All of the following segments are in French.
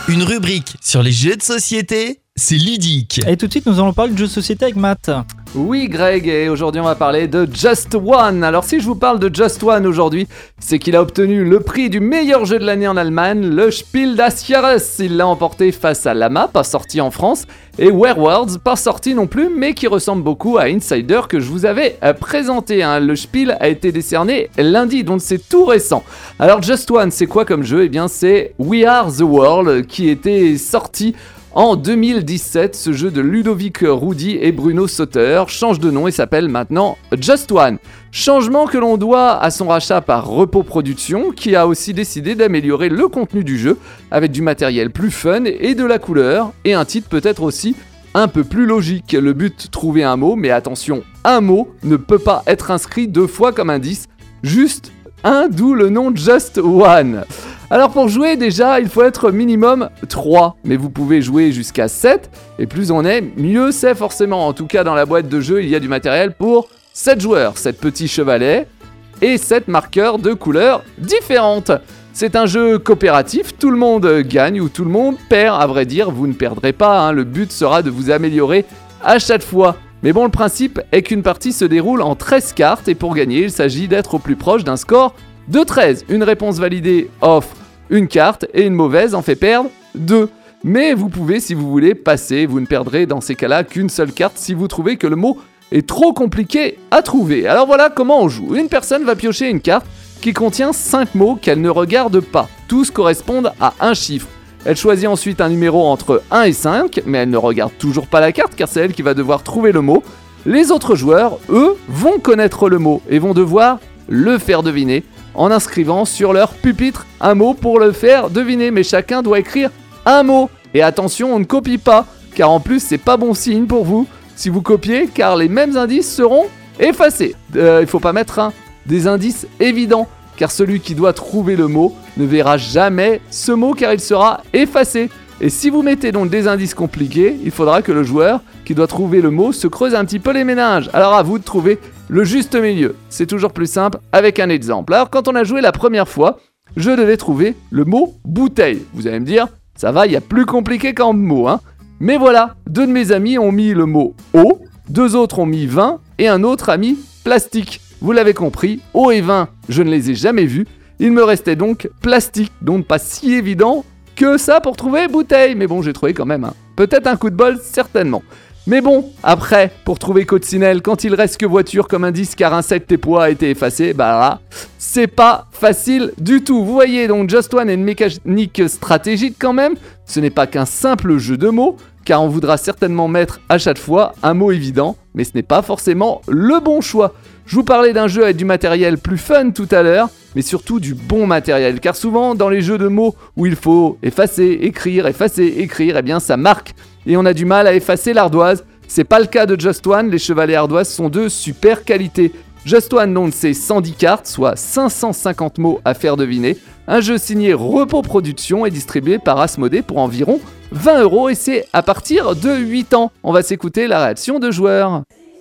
Une rubrique sur les jeux de société, c'est ludique. Et tout de suite, nous allons parler de jeux de société avec Matt. Oui Greg, et aujourd'hui on va parler de Just One. Alors si je vous parle de Just One aujourd'hui, c'est qu'il a obtenu le prix du meilleur jeu de l'année en Allemagne, le Spiel des Jahres. Il l'a emporté face à Lama, pas sorti en France, et Werewolves, pas sorti non plus, mais qui ressemble beaucoup à Insider que je vous avais présenté. Le Spiel a été décerné lundi, donc c'est tout récent. Alors Just One, c'est quoi comme jeu ? Eh bien c'est We Are the World qui était sorti en 2017, ce jeu de Ludovic Roudy et Bruno Sauter change de nom et s'appelle maintenant Just One. Changement que l'on doit à son rachat par Repos Productions, qui a aussi décidé d'améliorer le contenu du jeu avec du matériel plus fun et de la couleur, et un titre peut-être aussi un peu plus logique. Le but, trouver un mot, mais attention, un mot ne peut pas être inscrit 2 fois comme indice, juste un, d'où le nom Just One. Alors pour jouer déjà, il faut être minimum 3, mais vous pouvez jouer jusqu'à 7, et plus on est, mieux c'est forcément. En tout cas dans la boîte de jeu, il y a du matériel pour 7 joueurs, 7 petits chevalets, et 7 marqueurs de couleurs différentes. C'est un jeu coopératif, tout le monde gagne ou tout le monde perd, à vrai dire, vous ne perdrez pas, le but sera de vous améliorer à chaque fois. Mais bon, le principe est qu'une partie se déroule en 13 cartes, et pour gagner, il s'agit d'être au plus proche d'un score de 13. Une réponse validée offre une carte et une mauvaise en fait perdre 2. Mais vous pouvez, si vous voulez, passer. Vous ne perdrez dans ces cas-là qu'une seule carte si vous trouvez que le mot est trop compliqué à trouver. Alors voilà comment on joue. Une personne va piocher une carte qui contient 5 mots qu'elle ne regarde pas. Tous correspondent à un chiffre. Elle choisit ensuite un numéro entre 1 et 5, mais elle ne regarde toujours pas la carte car c'est elle qui va devoir trouver le mot. Les autres joueurs, eux, vont connaître le mot et vont devoir le faire deviner en inscrivant sur leur pupitre un mot pour le faire deviner. Mais chacun doit écrire un mot. Et attention, on ne copie pas, car en plus c'est pas bon signe pour vous si vous copiez, car les mêmes indices seront effacés. Il faut pas mettre des indices évidents, car celui qui doit trouver le mot ne verra jamais ce mot car il sera effacé. Et si vous mettez donc des indices compliqués, il faudra que le joueur qui doit trouver le mot se creuse un petit peu les méninges. Alors à vous de trouver le juste milieu. C'est toujours plus simple avec un exemple. Alors quand on a joué la première fois, je devais trouver le mot bouteille. Vous allez me dire, ça va, il y a plus compliqué qu'en mots, Mais voilà, 2 de mes amis ont mis le mot eau, 2 autres ont mis vin et un autre a mis plastique. Vous l'avez compris, eau et vin, je ne les ai jamais vus. Il me restait donc plastique, donc pas si évident que ça pour trouver bouteille. Mais bon, j'ai trouvé quand même. Peut-être un coup de bol, certainement. Mais bon, après, pour trouver coccinelle, quand il reste que voiture comme indice car insecte et poids a été effacé, là, c'est pas facile du tout. Vous voyez, donc Just One est une mécanique stratégique quand même. Ce n'est pas qu'un simple jeu de mots, car on voudra certainement mettre à chaque fois un mot évident, mais ce n'est pas forcément le bon choix. Je vous parlais d'un jeu avec du matériel plus fun tout à l'heure, mais surtout du bon matériel, car souvent dans les jeux de mots où il faut effacer, écrire, eh bien ça marque, et on a du mal à effacer l'ardoise. C'est pas le cas de Just One, les chevalets ardoises sont de super qualité. Just One, donc, c'est 110 cartes, soit 550 mots à faire deviner. Un jeu signé Repos Productions et distribué par Asmodée pour environ 20€, et c'est à partir de 8 ans. On va s'écouter la réaction de joueurs.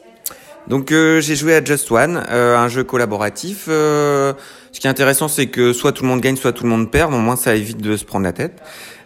Donc j'ai joué à Just One, un jeu collaboratif. Ce qui est intéressant, c'est que soit tout le monde gagne, soit tout le monde perd. Au moins, ça évite de se prendre la tête.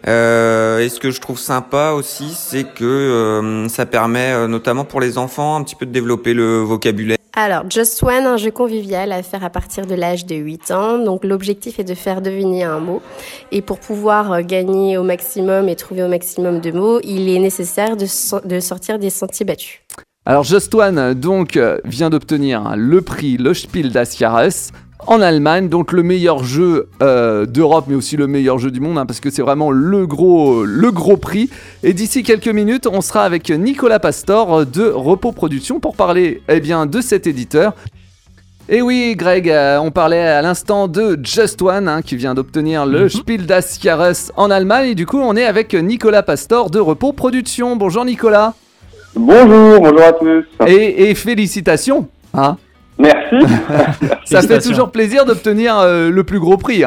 Et ce que je trouve sympa aussi, c'est que ça permet, notamment pour les enfants, un petit peu de développer le vocabulaire. Alors, Just One, un jeu convivial à faire à partir de l'âge de 8 ans. Donc, l'objectif est de faire deviner un mot. Et pour pouvoir gagner au maximum et trouver au maximum de mots, il est nécessaire de sortir des sentiers battus. Alors Just One donc vient d'obtenir le prix le Spiel des Jahres en Allemagne, donc le meilleur jeu d'Europe, mais aussi le meilleur jeu du monde, parce que c'est vraiment le gros prix. Et d'ici quelques minutes, on sera avec Nicolas Pastor de Repos Productions pour parler de cet éditeur. Et oui, Greg, on parlait à l'instant de Just One, qui vient d'obtenir le Spiel des Jahres en Allemagne. Et du coup, on est avec Nicolas Pastor de Repos Productions. Bonjour Nicolas. Bonjour à tous. Et félicitations. Merci. Ça fait toujours plaisir d'obtenir le plus gros prix.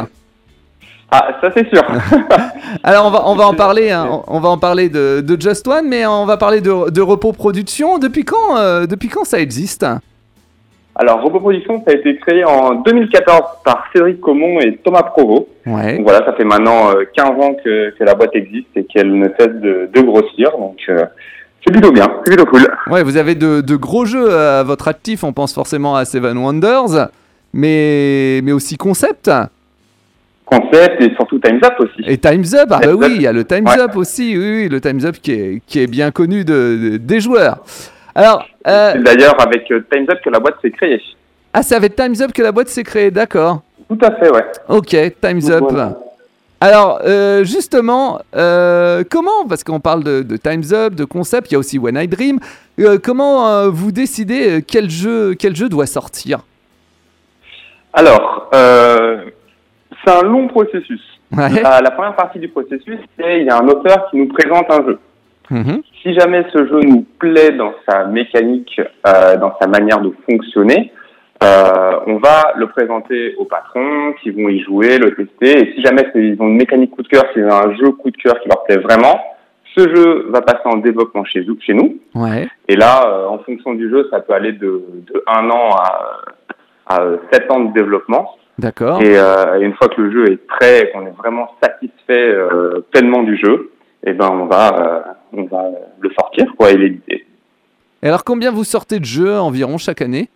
Ah, ça c'est sûr. Alors on va en parler, on va en parler de Just One, mais on va parler de Repos Productions. Depuis quand ça existe ? Alors, Roboproduction, ça a été créé en 2014 par Cédric Comon et Thomas Provost. Ouais. Donc voilà, ça fait maintenant 15 ans que la boîte existe et qu'elle ne cesse de grossir. Donc, c'est plutôt bien, c'est plutôt cool. Ouais, vous avez de gros jeux à votre actif. On pense forcément à Seven Wonders, mais aussi Concept. Concept et surtout Time's Up aussi. Et Time's Up, ah bah Time's oui, Up. il y a le Time's Ouais. Up aussi. Oui, le Time's Up qui est bien connu des joueurs. Alors, C'est d'ailleurs avec Time's Up que la boîte s'est créée. c'est avec Time's Up que la boîte s'est créée, d'accord. Tout à fait, ouais. Ok, Time's Up. Voilà. Alors, justement, comment, parce qu'on parle de Time's Up, de Concept, il y a aussi When I Dream, comment vous décidez quel jeu doit sortir? Alors, c'est un long processus. Ouais. La première partie du processus, c'est il y a un auteur qui nous présente un jeu. Mhm. Si jamais ce jeu nous plaît dans sa mécanique, dans sa manière de fonctionner, on va le présenter aux patrons qui vont y jouer, le tester. Et si jamais ils ont une mécanique coup de cœur, c'est un jeu coup de cœur qui leur plaît vraiment, ce jeu va passer en développement chez nous. Ouais. Et là, en fonction du jeu, ça peut aller de 1 an à 7 ans de développement. D'accord. Et une fois que le jeu est prêt et qu'on est vraiment satisfait pleinement du jeu, eh ben on va le sortir quoi et l'éditer. Et alors, combien vous sortez de jeux environ chaque année?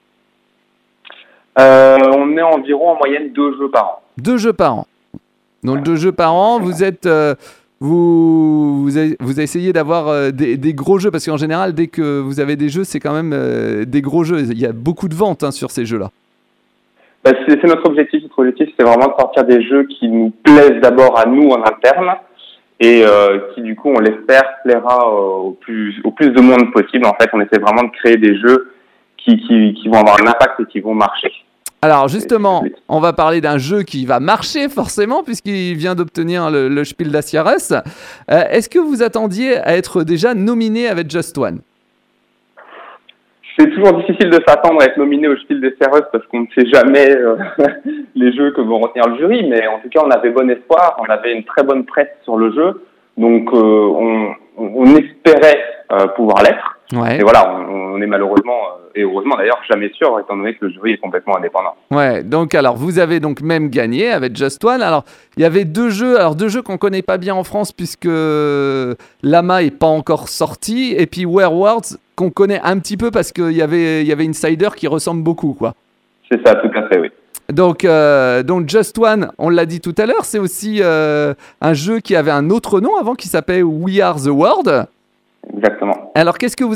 On est environ en moyenne 2 jeux par an. 2 jeux par an. Donc 2 jeux par an, vous êtes vous essayez d'avoir des gros jeux parce qu'en général dès que vous avez des jeux, c'est quand même des gros jeux. Il y a beaucoup de ventes sur ces jeux-là. Bah, c'est notre objectif. Notre objectif, c'est vraiment de sortir des jeux qui nous plaisent d'abord à nous en interne et qui du coup, on l'espère, plaira au plus de monde possible. En fait, on essaie vraiment de créer des jeux qui vont avoir un impact et qui vont marcher. Alors justement, on va parler d'un jeu qui va marcher forcément puisqu'il vient d'obtenir le Spiel des Jahres. Est-ce que vous attendiez à être déjà nominé avec Just One? C'est toujours difficile de s'attendre à être nominé au Spiel des Jahres parce qu'on ne sait jamais les jeux que vont retenir le jury, mais en tout cas on avait bon espoir, on avait une très bonne presse sur le jeu, donc on espérait pouvoir l'être. Ouais. Et voilà, on est malheureusement, et heureusement d'ailleurs, jamais sûr, étant donné que le jury est complètement indépendant. Ouais, donc alors vous avez donc même gagné avec Just One. Alors il y avait 2 jeux, qu'on connaît pas bien en France puisque Lama est pas encore sorti, et puis Werewolves qu'on connaît un petit peu parce qu'il y avait Insider qui ressemble beaucoup quoi. C'est ça, tout à fait, oui. Donc Just One, on l'a dit tout à l'heure, c'est aussi un jeu qui avait un autre nom avant qui s'appelait We Are the World. Exactement. Alors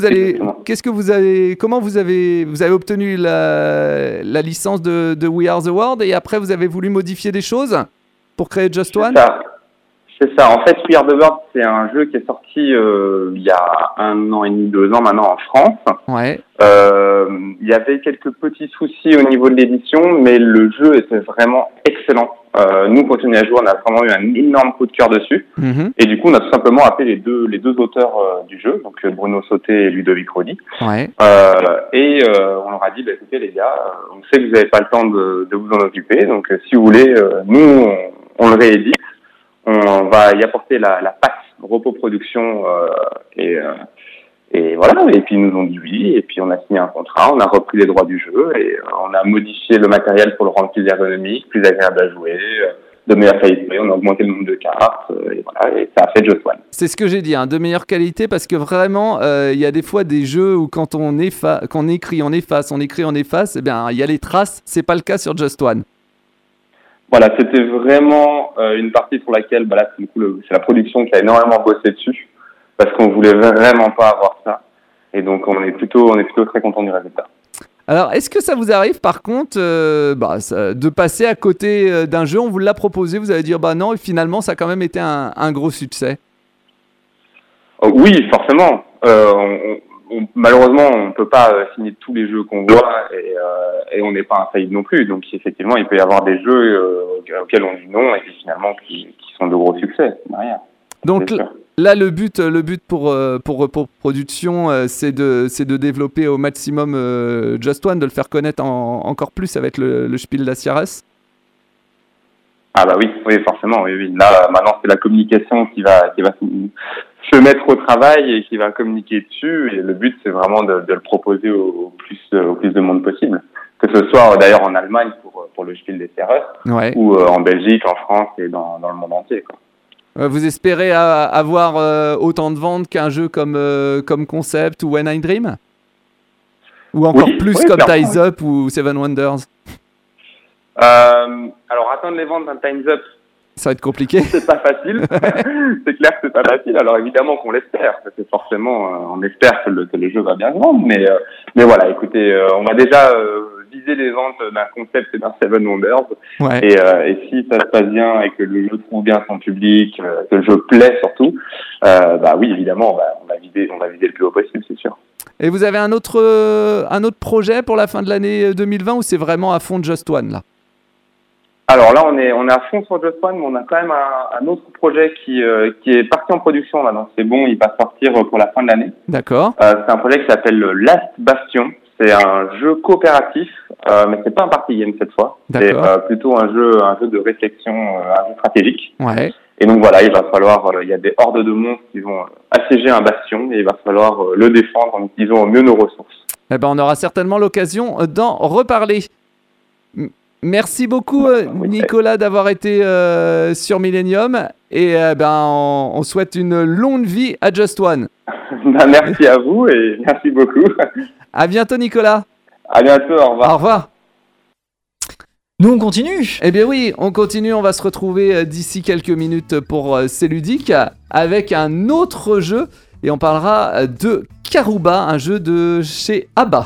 comment vous avez obtenu la licence de We Are the World et après vous avez voulu modifier des choses pour créer Just One? C'est ça. En fait, We Are the World, c'est un jeu qui est sorti il y a 1 an et demi, 2 ans maintenant en France. Ouais. Il y avait quelques petits soucis au niveau de l'édition, mais le jeu était vraiment excellent. Nous, quand on y a joué, on a vraiment eu un énorme coup de cœur dessus. Mm-hmm. Et du coup, on a tout simplement appelé les deux auteurs du jeu, donc Bruno Sauté et Ludovic Rodi. Ouais. On leur a dit, écoutez les gars, on sait que vous n'avez pas le temps de vous en occuper, donc si vous voulez, nous, on le réédite. On va y apporter la patte Roboproduction et voilà. Et puis ils nous ont dit oui. Et puis on a signé un contrat, on a repris les droits du jeu et on a modifié le matériel pour le rendre plus ergonomique, plus agréable à jouer, de meilleure qualité. On a augmenté le nombre de cartes et voilà. Et ça a fait Just One. C'est ce que j'ai dit, de meilleure qualité parce que vraiment, il y a des fois des jeux où quand on écrit, on efface, eh bien il y a les traces. C'est pas le cas sur Just One. Voilà, c'était vraiment une partie pour laquelle, là, c'est la production qui a énormément bossé dessus, parce qu'on voulait vraiment pas avoir ça. Et donc, on est plutôt très content du résultat. Alors, est-ce que ça vous arrive, par contre, de passer à côté d'un jeu, on vous l'a proposé, vous allez dire, non, et finalement, ça a quand même été un gros succès? Oui, forcément. Malheureusement, on ne peut pas signer tous les jeux qu'on voit et on n'est pas infaillible non plus. Donc, effectivement, il peut y avoir des jeux auxquels on dit non et qui finalement qui sont de gros succès. Derrière. Donc là, le but pour production, c'est de développer au maximum Just One, de le faire connaître encore plus avec le Spiel des Jahres. Ah oui, forcément, oui. Là, maintenant, c'est la communication qui va se mettre au travail et qui va communiquer dessus. Et le but, c'est vraiment de le proposer au plus de monde possible. que ce soit d'ailleurs en Allemagne pour le Spiel des Jahres, Ouais. ou en Belgique, en France et dans le monde entier, quoi. Vous espérez avoir autant de ventes qu'un jeu comme Concept ou When I Dream? Ou encore Oui, plus oui, comme clairement, Ties Up ou Seven Wonders? Alors attendre les ventes d'un Time's Up, Ça va être compliqué. c'est pas facile. C'est clair que c'est pas facile. Alors évidemment qu'on l'espère, parce que forcément on espère que le jeu va bien se vendre, mais voilà, écoutez, on va déjà viser les ventes d'un Concept et d'un Seven Wonders, Ouais. et si ça se passe bien et que le jeu trouve bien son public, que le jeu plaît surtout, bah oui, évidemment, on va viser le plus haut possible, c'est sûr. Et vous avez un autre projet pour la fin de l'année 2020 ou c'est vraiment à fond de Just One là? Alors là, on est à fond sur Just One, mais on a quand même un autre projet qui est parti en production là, donc c'est bon, il va sortir pour la fin de l'année. D'accord. C'est un projet qui s'appelle Last Bastion. C'est un jeu coopératif, mais c'est pas un party game cette fois. D'accord. C'est plutôt un jeu de réflexion, un jeu stratégique. Ouais. Et donc voilà, il va falloir, il y a des hordes de monstres qui vont assiéger un bastion et il va falloir le défendre en utilisant au mieux nos ressources. Eh ben, on aura certainement l'occasion d'en reparler. Merci beaucoup Nicolas d'avoir été sur Millennium et on souhaite une longue vie à Just One. Merci à vous et merci beaucoup. À bientôt Nicolas. À bientôt, au revoir. Au revoir. Nous, on continue. Eh bien oui, on continue, on va se retrouver d'ici quelques minutes pour C'est ludique avec un autre jeu et on parlera de Karuba, un jeu de chez Abba.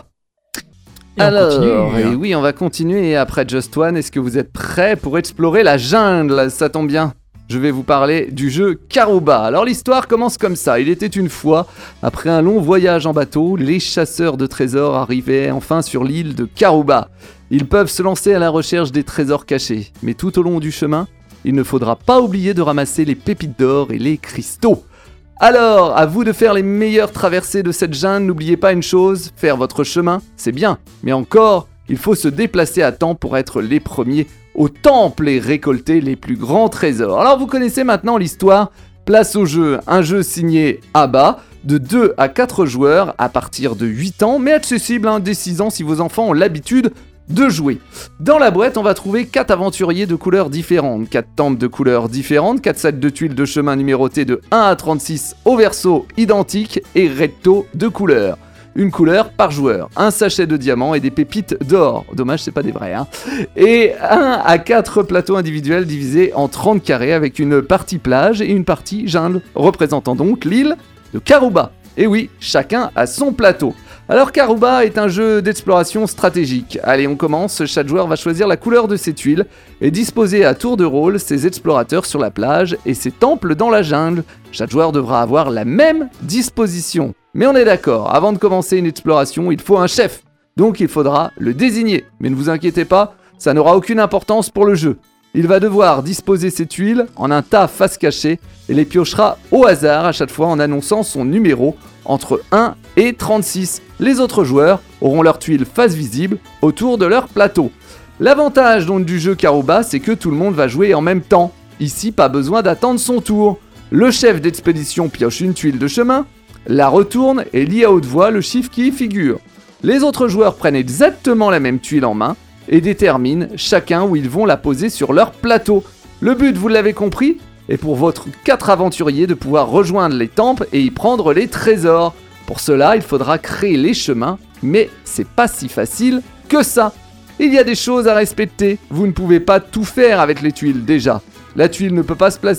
Et on continue. Et oui, on va continuer après Just One. Est-ce que vous êtes prêts pour explorer la jungle? Ça tombe bien. Je vais vous parler du jeu Karuba. Alors l'histoire commence comme ça. Il était une fois, après un long voyage en bateau, les chasseurs de trésors arrivaient enfin sur l'île de Karuba. Ils peuvent se lancer à la recherche des trésors cachés. Mais tout au long du chemin, il ne faudra pas oublier de ramasser les pépites d'or et les cristaux. Alors, à vous de faire les meilleures traversées de cette jungle. N'oubliez pas une chose, faire votre chemin, c'est bien. Mais encore, il faut se déplacer à temps pour être les premiers au temple et récolter les plus grands trésors. Alors vous connaissez maintenant l'histoire. Place au jeu, un jeu signé Abba, de 2 à 4 joueurs à partir de 8 ans, mais accessible dès 6 ans si vos enfants ont l'habitude de jouer. Dans la boîte, on va trouver 4 aventuriers de couleurs différentes, 4 temples de couleurs différentes, 4 sets de tuiles de chemin numérotées de 1 à 36 au verso identique et recto de couleurs. Une couleur par joueur, un sachet de diamants et des pépites d'or. Dommage, c'est pas des vrais, hein. Et 1 à 4 plateaux individuels divisés en 30 carrés avec une partie plage et une partie jungle, représentant donc l'île de Karuba. Et oui, chacun a son plateau. Alors Karuba est un jeu d'exploration stratégique. Allez, on commence, chaque joueur va choisir la couleur de ses tuiles et disposer à tour de rôle ses explorateurs sur la plage et ses temples dans la jungle. Chaque joueur devra avoir la même disposition. Mais on est d'accord, avant de commencer une exploration, il faut un chef. Donc il faudra le désigner. Mais ne vous inquiétez pas, ça n'aura aucune importance pour le jeu. Il va devoir disposer ses tuiles en un tas face cachée et les piochera au hasard à chaque fois en annonçant son numéro entre 1 et 36. Les autres joueurs auront leurs tuiles face visible autour de leur plateau. L'avantage donc du jeu Karuba, c'est que tout le monde va jouer en même temps. Ici, pas besoin d'attendre son tour. Le chef d'expédition pioche une tuile de chemin, la retourne et lit à haute voix le chiffre qui y figure. Les autres joueurs prennent exactement la même tuile en main et déterminent chacun où ils vont la poser sur leur plateau. Le but, vous l'avez compris, est pour votre 4 aventuriers de pouvoir rejoindre les temples et y prendre les trésors. Pour cela, il faudra créer les chemins, mais c'est pas si facile que ça. Il y a des choses à respecter. Vous ne pouvez pas tout faire avec les tuiles déjà. La tuile ne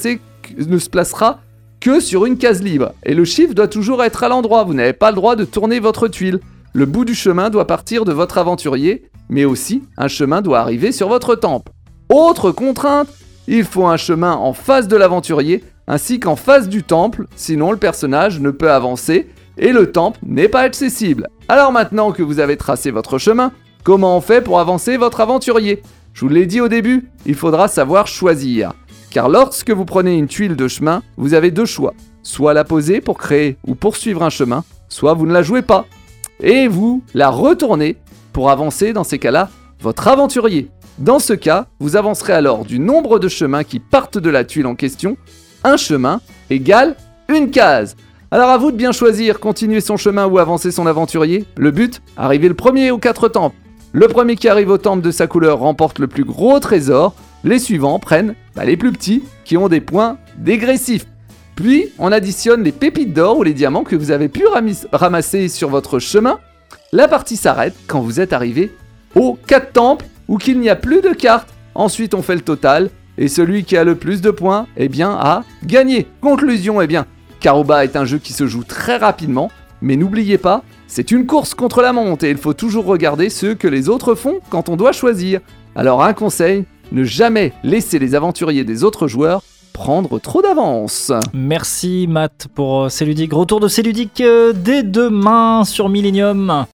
se placera que sur une case libre. Et le chiffre doit toujours être à l'endroit. Vous n'avez pas le droit de tourner votre tuile. Le bout du chemin doit partir de votre aventurier, mais aussi un chemin doit arriver sur votre temple. Autre contrainte, il faut un chemin en face de l'aventurier, ainsi qu'en face du temple, sinon le personnage ne peut avancer et le temple n'est pas accessible. Alors maintenant que vous avez tracé votre chemin, comment on fait pour avancer votre aventurier? Je vous l'ai dit au début, il faudra savoir choisir. Car lorsque vous prenez une tuile de chemin, vous avez 2 choix. Soit la poser pour créer ou poursuivre un chemin, soit vous ne la jouez pas. Et vous la retournez pour avancer dans ces cas-là votre aventurier. Dans ce cas, vous avancerez alors du nombre de chemins qui partent de la tuile en question. Un chemin égale une case. Alors à vous de bien choisir, continuer son chemin ou avancer son aventurier. Le but, arriver le premier aux 4 temples. Le premier qui arrive au temple de sa couleur remporte le plus gros trésor. Les suivants prennent les plus petits qui ont des points dégressifs. Puis, on additionne les pépites d'or ou les diamants que vous avez pu ramasser sur votre chemin. La partie s'arrête quand vous êtes arrivé aux 4 temples ou qu'il n'y a plus de cartes. Ensuite, on fait le total et celui qui a le plus de points, a gagné. Conclusion, Karuba est un jeu qui se joue très rapidement, mais n'oubliez pas, c'est une course contre la montre et il faut toujours regarder ce que les autres font quand on doit choisir. Alors un conseil, ne jamais laisser les aventuriers des autres joueurs prendre trop d'avance. Merci Matt pour C'est Ludique. Retour de C'est Ludique dès demain sur Millennium.